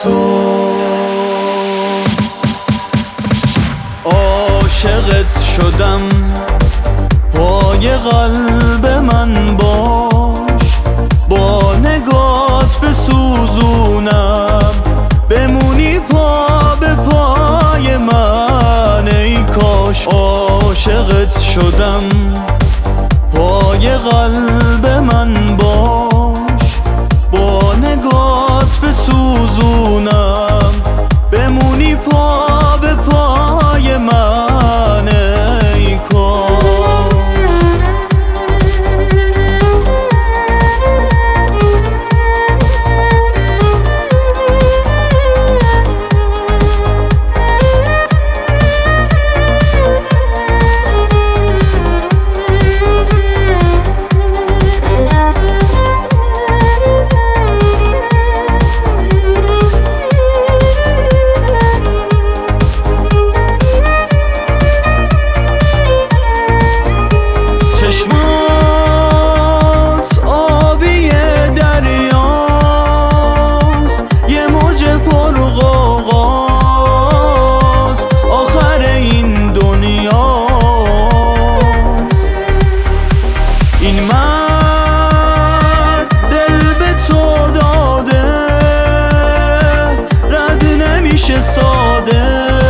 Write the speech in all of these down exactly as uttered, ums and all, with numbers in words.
تو عاشقت شدم، پای قلب من باش، با نگات بسوزونم، بمونی پا به پای من. ای کاش عاشقت شدم، پای قلب من باش، با نگات بسوزونم، بمونی پا به پای من. ای کاش چشمات آبی دریاست، یه موج پرغوغاست، آخر این دنیاست. این مرد دل به تو داده، رد نمیشه ساده،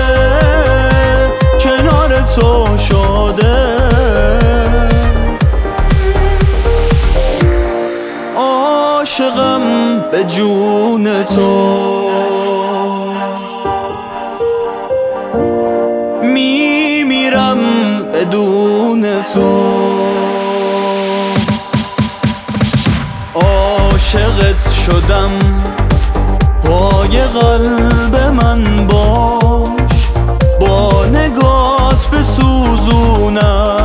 کنار تو شده. عاشقم به جون تو، میمیرم بدون تو. عاشقت شدم، پای قلب من باش، با نگات بسوزونم،